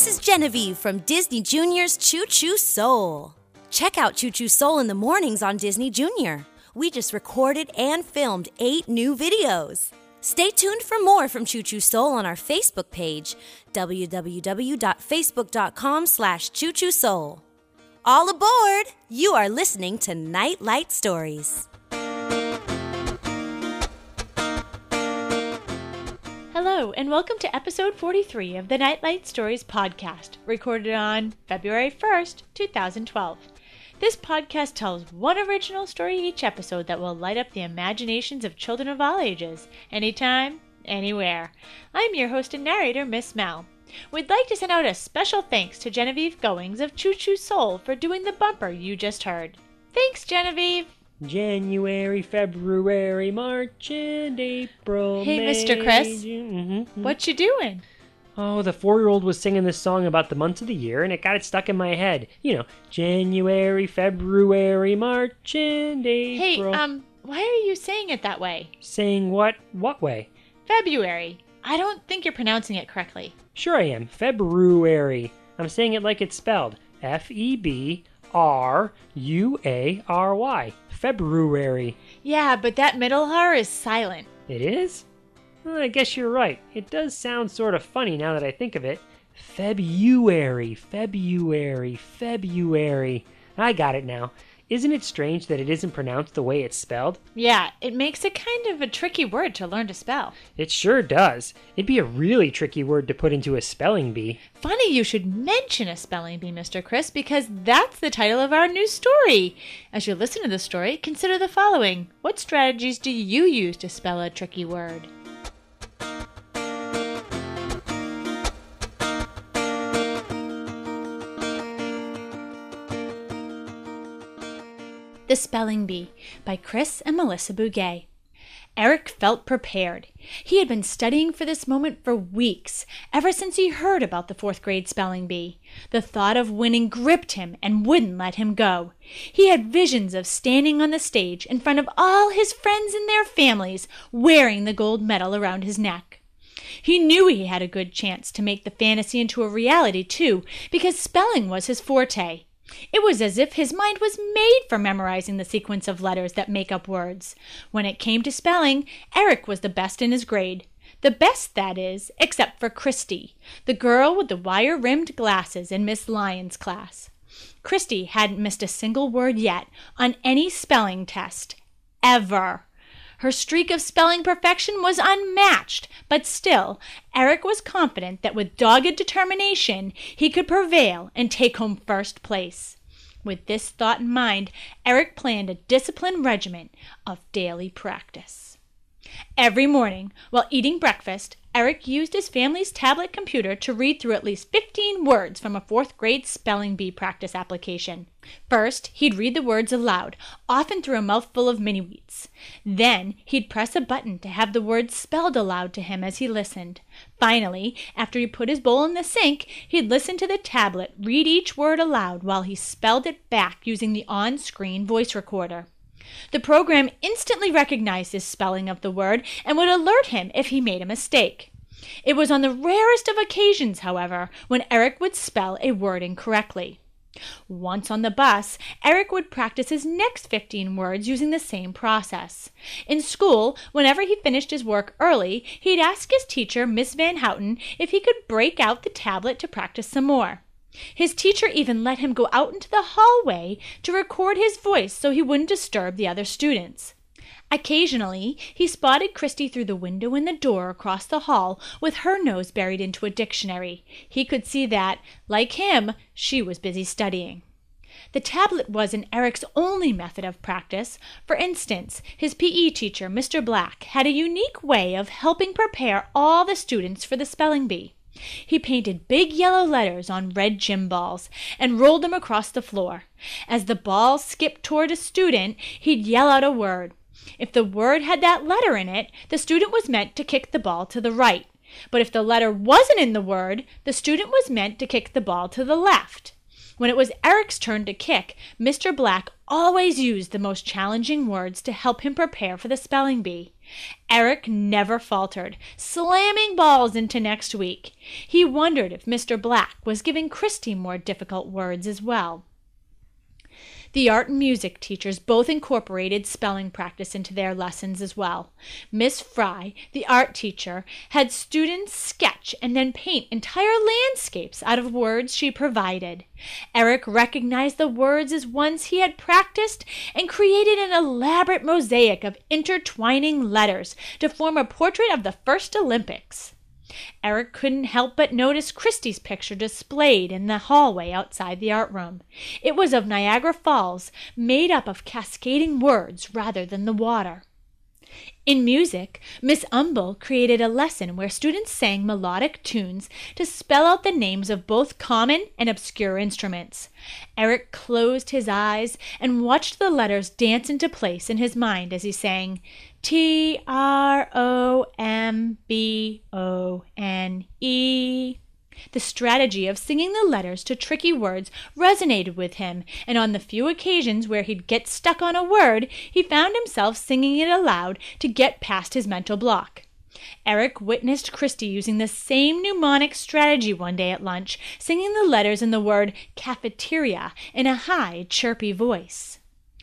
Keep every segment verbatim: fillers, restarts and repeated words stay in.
this is Genevieve from Disney Junior's Choo Choo Soul. Check out Choo Choo Soul in the mornings on Disney Junior. We just recorded and filmed eight new videos. Stay tuned for more from Choo Choo Soul on our Facebook page, w w w dot facebook dot com slash choo choo soul. All aboard! You are listening to Nightlight Stories. Hello, and welcome to episode forty-three of the Nightlight Stories podcast, recorded on February first, two thousand twelve. This podcast tells one original story each episode that will light up the imaginations of children of all ages, anytime, anywhere. I'm your host and narrator, Miss Mel. We'd like to send out a special thanks to Genevieve Goings of Choo Choo Soul for doing the bumper you just heard. Thanks, Genevieve! January, February, March, and April, Hey, May, Mister Chris. June. Mm-hmm. What you doing? Oh, the four-year-old was singing this song about the months of the year, and it got it stuck in my head. You know, January, February, March, and April. Hey, um, why are you saying it that way? Saying what? What way? February. I don't think you're pronouncing it correctly. Sure I am. February. I'm saying it like it's spelled. F E B R U A R Y. February. Yeah, but that middle R is silent. It is? Well, I guess you're right. It does sound sort of funny now that I think of it. February, February, February. I got it now. Isn't it strange that it isn't pronounced the way it's spelled? Yeah, it makes it kind of a tricky word to learn to spell. It sure does. It'd be a really tricky word to put into a spelling bee. Funny you should mention a spelling bee, Mister Chris, because that's the title of our new story. As you listen to the story, consider the following. What strategies do you use to spell a tricky word? The Spelling Bee by Chris and Melissa Bugay. Eric felt prepared. He had been studying for this moment for weeks, ever since he heard about the fourth grade spelling bee. The thought of winning gripped him and wouldn't let him go. He had visions of standing on the stage in front of all his friends and their families, wearing the gold medal around his neck. He knew he had a good chance to make the fantasy into a reality, too, because spelling was his forte. It was as if his mind was made for memorizing the sequence of letters that make up words. When it came to spelling, Eric was the best in his grade. The best, that is, except for Christy, the girl with the wire-rimmed glasses in Miss Lyon's class. Christy hadn't missed a single word yet on any spelling test. Ever. Her streak of spelling perfection was unmatched, but still, Eric was confident that with dogged determination, he could prevail and take home first place. With this thought in mind, Eric planned a disciplined regimen of daily practice. Every morning, while eating breakfast, Eric used his family's tablet computer to read through at least fifteen words from a fourth grade spelling bee practice application. First, he'd read the words aloud, often through a mouthful of mini-wheats. Then, he'd press a button to have the words spelled aloud to him as he listened. Finally, after he put his bowl in the sink, he'd listen to the tablet read each word aloud while he spelled it back using the on-screen voice recorder. The program instantly recognized his spelling of the word and would alert him if he made a mistake. It was on the rarest of occasions, however, when Eric would spell a word incorrectly. Once on the bus, Eric would practice his next fifteen words using the same process. In school, whenever he finished his work early, he'd ask his teacher, Miss Van Houten, if he could break out the tablet to practice some more. His teacher even let him go out into the hallway to record his voice so he wouldn't disturb the other students. Occasionally, he spotted Christy through the window in the door across the hall with her nose buried into a dictionary. He could see that, like him, she was busy studying. The tablet wasn't Eric's only method of practice. For instance, his P E teacher, Mister Black, had a unique way of helping prepare all the students for the spelling bee. He painted big yellow letters on red gym balls and rolled them across the floor. As the ball skipped toward a student, he'd yell out a word. If the word had that letter in it, the student was meant to kick the ball to the right. But if the letter wasn't in the word, the student was meant to kick the ball to the left. When it was Eric's turn to kick, Mister Black always used the most challenging words to help him prepare for the spelling bee. Eric never faltered, slamming balls into next week. He wondered if Mister Black was giving Christy more difficult words as well. The art and music teachers both incorporated spelling practice into their lessons as well. Miss Fry, the art teacher, had students sketch and then paint entire landscapes out of words she provided. Eric recognized the words as ones he had practiced and created an elaborate mosaic of intertwining letters to form a portrait of the first Olympics. Eric couldn't help but notice Christy's picture displayed in the hallway outside the art room. It was of Niagara Falls, made up of cascading words rather than the water. In music, Miss Umble created a lesson where students sang melodic tunes to spell out the names of both common and obscure instruments. Eric closed his eyes and watched the letters dance into place in his mind as he sang T R O M B O N E. The strategy of singing the letters to tricky words resonated with him, and on the few occasions where he'd get stuck on a word, he found himself singing it aloud to get past his mental block. Eric witnessed Christy using the same mnemonic strategy one day at lunch, singing the letters in the word cafeteria in a high, chirpy voice.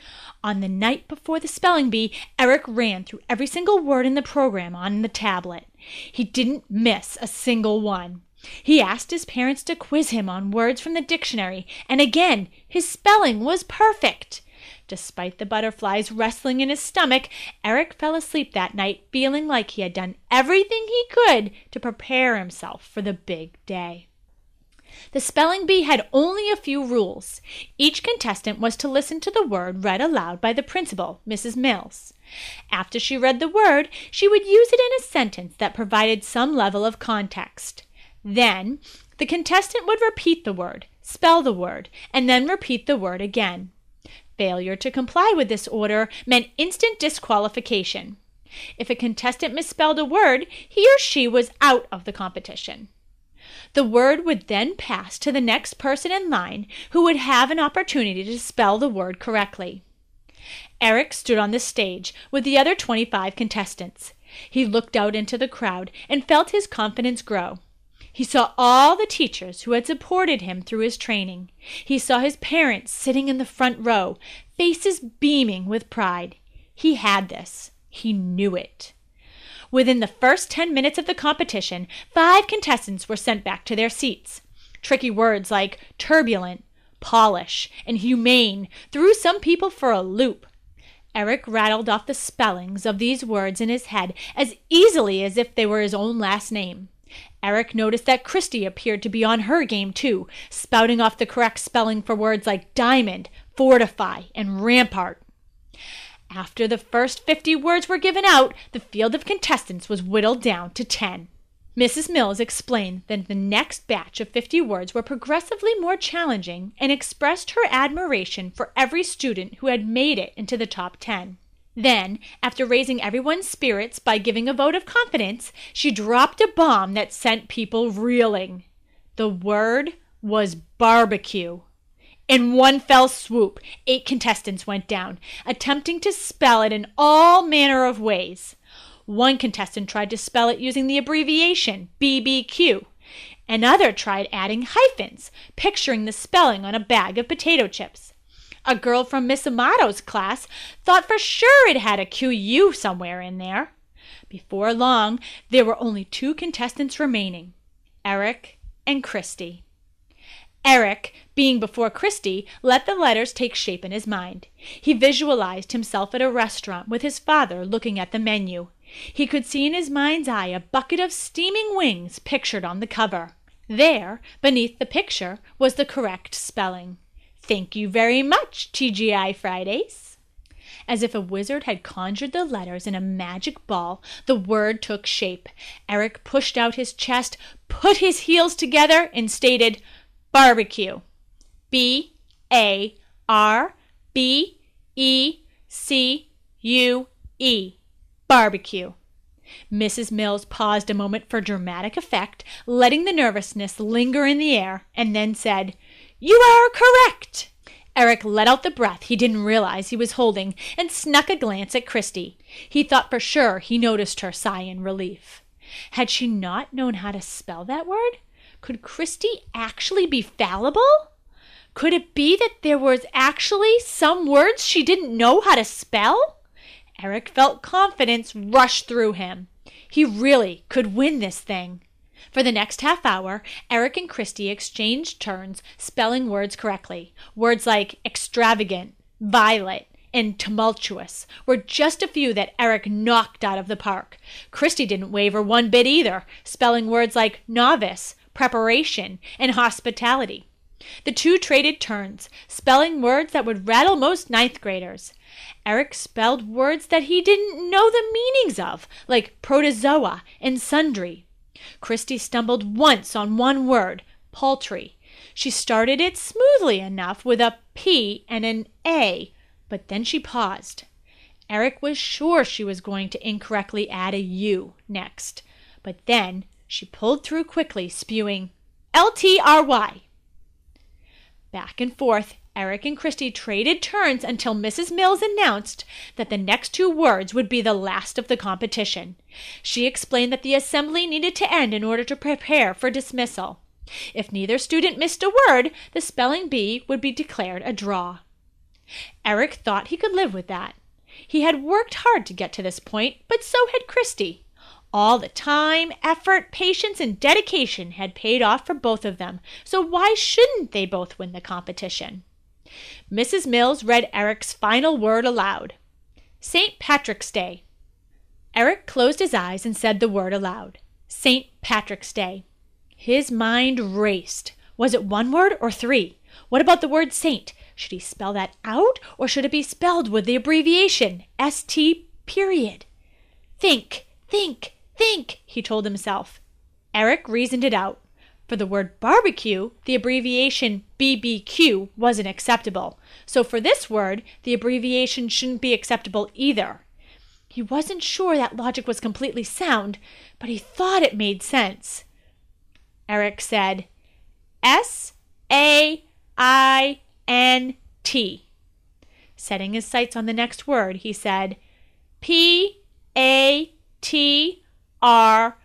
On the night before the spelling bee, Eric ran through every single word in the program on the tablet. He didn't miss a single one. He asked his parents to quiz him on words from the dictionary, and again, his spelling was perfect. Despite the butterflies wrestling in his stomach, Eric fell asleep that night feeling like he had done everything he could to prepare himself for the big day. The spelling bee had only a few rules. Each contestant was to listen to the word read aloud by the principal, Missus Mills. After she read the word, she would use it in a sentence that provided some level of context. Then, the contestant would repeat the word, spell the word, and then repeat the word again. Failure to comply with this order meant instant disqualification. If a contestant misspelled a word, he or she was out of the competition. The word would then pass to the next person in line, who would have an opportunity to spell the word correctly. Eric stood on the stage with the other twenty-five contestants. He looked out into the crowd and felt his confidence grow. He saw all the teachers who had supported him through his training. He saw his parents sitting in the front row, faces beaming with pride. He had this. He knew it. Within the first ten minutes of the competition, five contestants were sent back to their seats. Tricky words like turbulent, polish, and humane threw some people for a loop. Eric rattled off the spellings of these words in his head as easily as if they were his own last name. Eric noticed that Christy appeared to be on her game too, spouting off the correct spelling for words like diamond, fortify, and rampart. After the first fifty words were given out, the field of contestants was whittled down to ten. Missus Mills explained that the next batch of fifty words were progressively more challenging and expressed her admiration for every student who had made it into the top ten. Then, after raising everyone's spirits by giving a vote of confidence, she dropped a bomb that sent people reeling. The word was barbecue. In one fell swoop, eight contestants went down, attempting to spell it in all manner of ways. One contestant tried to spell it using the abbreviation B B Q. Another tried adding hyphens, picturing the spelling on a bag of potato chips. A girl from Miss Amato's class thought for sure it had a Q U somewhere in there. Before long, there were only two contestants remaining, Eric and Christy. Eric, being before Christy, let the letters take shape in his mind. He visualized himself at a restaurant with his father looking at the menu. He could see in his mind's eye a bucket of steaming wings pictured on the cover. There, beneath the picture, was the correct spelling. Thank you very much, T G I Fridays. As if a wizard had conjured the letters in a magic ball, the word took shape. Eric pushed out his chest, put his heels together, and stated, barbecue. B A R B E C U E. Barbecue. Missus Mills paused a moment for dramatic effect, letting the nervousness linger in the air, and then said, You are correct! Eric let out the breath he didn't realize he was holding and snuck a glance at Christy. He thought for sure he noticed her sigh in relief. Had she not known how to spell that word? Could Christy actually be fallible? Could it be that there was actually some words she didn't know how to spell? Eric felt confidence rush through him. He really could win this thing. For the next half hour, Eric and Christy exchanged turns spelling words correctly. Words like extravagant, violet, and tumultuous were just a few that Eric knocked out of the park. Christy didn't waver one bit either, spelling words like novice, preparation, and hospitality. The two traded turns, spelling words that would rattle most ninth graders. Eric spelled words that he didn't know the meanings of, like protozoa and sundry. Christy stumbled once on one word, paltry. She started it smoothly enough with a P and an A, but then she paused. Eric was sure she was going to incorrectly add a U next, but then she pulled through quickly, spewing L T R Y. Back and forth, Eric and Christy traded turns until Missus Mills announced that the next two words would be the last of the competition. She explained that the assembly needed to end in order to prepare for dismissal. If neither student missed a word, the spelling bee would be declared a draw. Eric thought he could live with that. He had worked hard to get to this point, but so had Christy. All the time, effort, patience, and dedication had paid off for both of them, so why shouldn't they both win the competition? Missus Mills read Eric's final word aloud. Saint Patrick's Day. Eric closed his eyes and said the word aloud. Saint Patrick's Day. His mind raced. Was it one word or three? What about the word saint? Should he spell that out, or should it be spelled with the abbreviation S T period? Think, think, think, he told himself. Eric reasoned it out. For the word barbecue, the abbreviation B B Q wasn't acceptable. So for this word, the abbreviation shouldn't be acceptable either. He wasn't sure that logic was completely sound, but he thought it made sense. Eric said, S A I N T. Setting his sights on the next word, he said, P A T R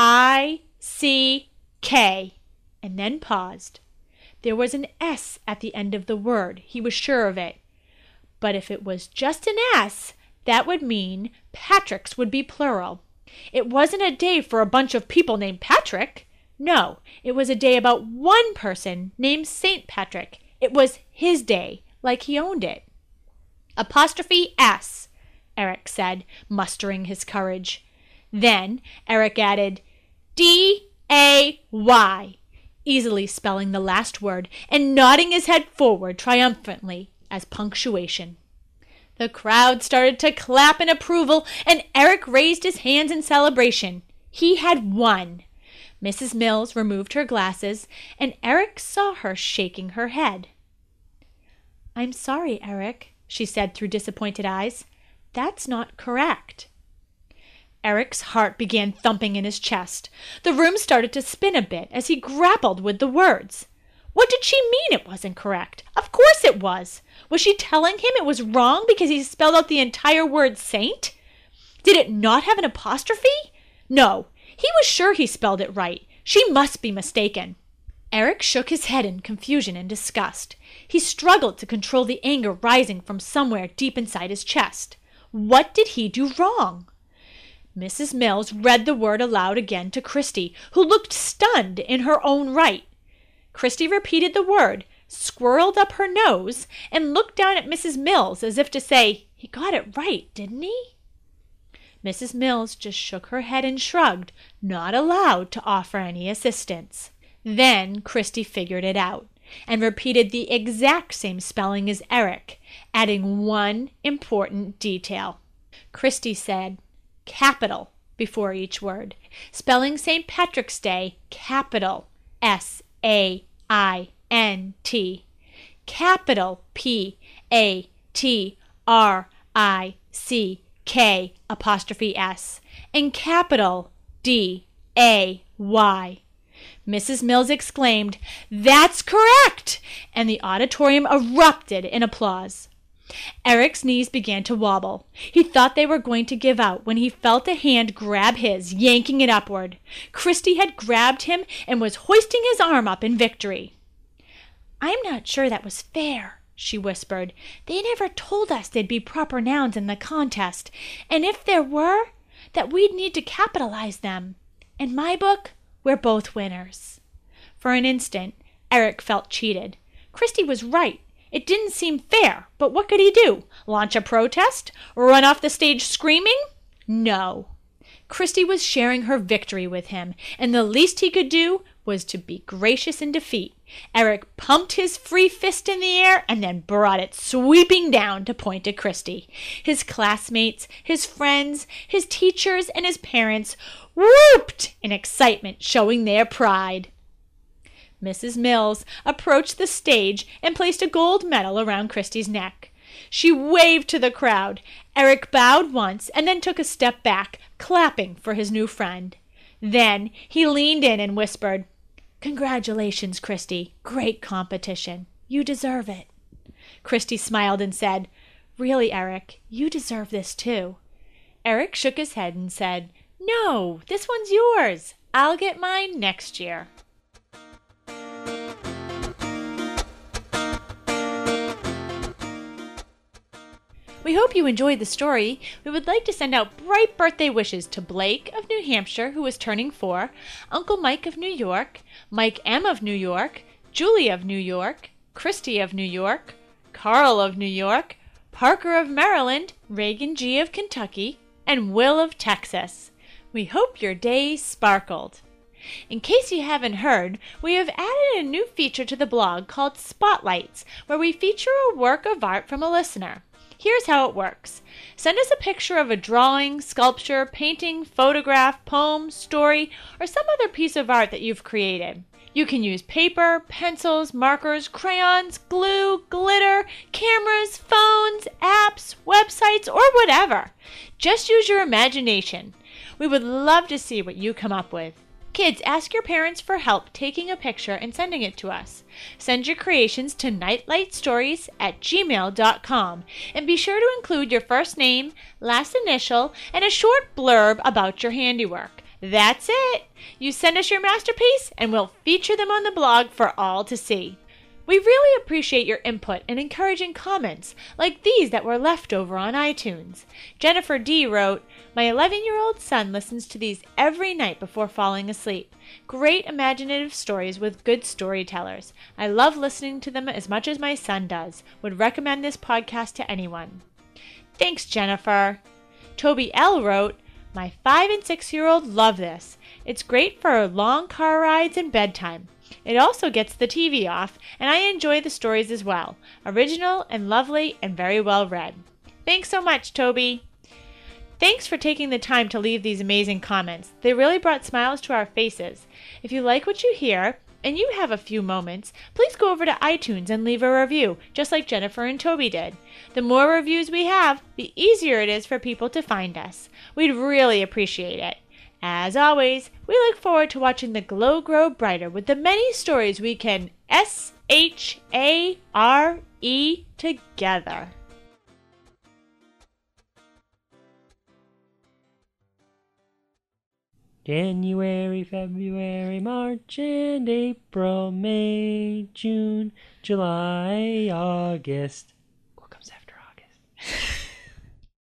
I C K, and then paused. There was an S at the end of the word. He was sure of it. But if it was just an S, that would mean Patricks would be plural. It wasn't a day for a bunch of people named Patrick. No, it was a day about one person named Saint Patrick. It was his day, like he owned it. Apostrophe S, Eric said, mustering his courage. Then Eric added D A Y, easily spelling the last word and nodding his head forward triumphantly as punctuation. The crowd started to clap in approval, and Eric raised his hands in celebration. He had won. Missus Mills removed her glasses, and Eric saw her shaking her head. I'm sorry, Eric, she said through disappointed eyes. That's not correct. Eric's heart began thumping in his chest. The room started to spin a bit as he grappled with the words. What did she mean it wasn't correct? Of course it was. Was she telling him it was wrong because he spelled out the entire word saint? Did it not have an apostrophe? No, he was sure he spelled it right. She must be mistaken. Eric shook his head in confusion and disgust. He struggled to control the anger rising from somewhere deep inside his chest. What did he do wrong? Missus Mills read the word aloud again to Christy, who looked stunned in her own right. Christy repeated the word, squirreled up her nose, and looked down at Missus Mills as if to say, he got it right, didn't he? Missus Mills just shook her head and shrugged, not allowed to offer any assistance. Then Christy figured it out and repeated the exact same spelling as Eric, adding one important detail. Christy said, capital before each word, spelling Saint Patrick's Day capital S A I N T, capital P A T R I C K apostrophe S, and capital D A Y. Missus Mills exclaimed, "That's correct!" and the auditorium erupted in applause. Eric's knees began to wobble. He thought they were going to give out when he felt a hand grab his, yanking it upward. Christy had grabbed him and was hoisting his arm up in victory. "I'm not sure that was fair," she whispered. "They never told us they'd be proper nouns in the contest, and if there were, that we'd need to capitalize them. In my book, we're both winners." For an instant, Eric felt cheated. Christy was right. It didn't seem fair, but what could he do? Launch a protest? Run off the stage screaming? No. Christy was sharing her victory with him, and the least he could do was to be gracious in defeat. Eric pumped his free fist in the air and then brought it sweeping down to point at Christy. His classmates, his friends, his teachers, and his parents whooped in excitement, showing their pride. Missus Mills approached the stage and placed a gold medal around Christy's neck. She waved to the crowd. Eric bowed once and then took a step back, clapping for his new friend. Then he leaned in and whispered, "Congratulations, Christy. Great competition. You deserve it." Christy smiled and said, "Really, Eric, you deserve this too." Eric shook his head and said, "No, this one's yours. I'll get mine next year." We hope you enjoyed the story. We would like to send out bright birthday wishes to Blake of New Hampshire, who is turning four, Uncle Mike of New York, Mike M. of New York, Julie of New York, Christy of New York, Carl of New York, Parker of Maryland, Reagan G. of Kentucky, and Will of Texas. We hope your day sparkled. In case you haven't heard, we have added a new feature to the blog called Spotlights, where we feature a work of art from a listener. Here's how it works. Send us a picture of a drawing, sculpture, painting, photograph, poem, story, or some other piece of art that you've created. You can use paper, pencils, markers, crayons, glue, glitter, cameras, phones, apps, websites, or whatever. Just use your imagination. We would love to see what you come up with. Kids, ask your parents for help taking a picture and sending it to us. Send your creations to nightlightstories at gmail dot com and be sure to include your first name, last initial, and a short blurb about your handiwork. That's it! You send us your masterpiece and we'll feature them on the blog for all to see. We really appreciate your input and encouraging comments, like these that were left over on iTunes. Jennifer D. wrote, "My eleven-year-old son listens to these every night before falling asleep. Great imaginative stories with good storytellers. I love listening to them as much as my son does. Would recommend this podcast to anyone." Thanks, Jennifer. Toby L. wrote, "My five and six-year-old love this. It's great for long car rides and bedtime. It also gets the T V off, and I enjoy the stories as well. Original and lovely and very well read." Thanks so much, Toby. Thanks for taking the time to leave these amazing comments. They really brought smiles to our faces. If you like what you hear, and you have a few moments, please go over to iTunes and leave a review, just like Jennifer and Toby did. The more reviews we have, the easier it is for people to find us. We'd really appreciate it. As always, we look forward to watching the glow grow brighter with the many stories we can S H A R E together. January, February, March, and April, May, June, July, August.